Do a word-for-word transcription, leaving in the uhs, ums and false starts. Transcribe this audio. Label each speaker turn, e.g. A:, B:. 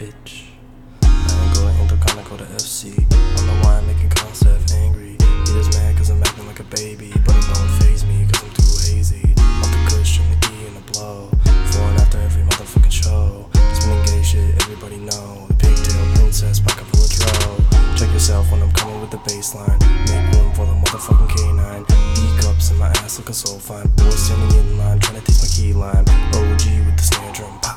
A: bitch. I ain't go to Intercon, I go to F C. I don't know why I'm making concept angry. He just mad cause I'm acting like a baby, but it don't faze me cause I'm too hazy. Off the cushion, the E and the blow. Before and after every motherfucking show. Spinning gay shit, everybody know. The pigtail princess, pocket full of dro. Check yourself when I'm coming with the baseline. Make room for the motherfucking K nine. E-cups in my ass looking so fine. Boys standing in line, trying to taste my key lime. O G with the snare drum.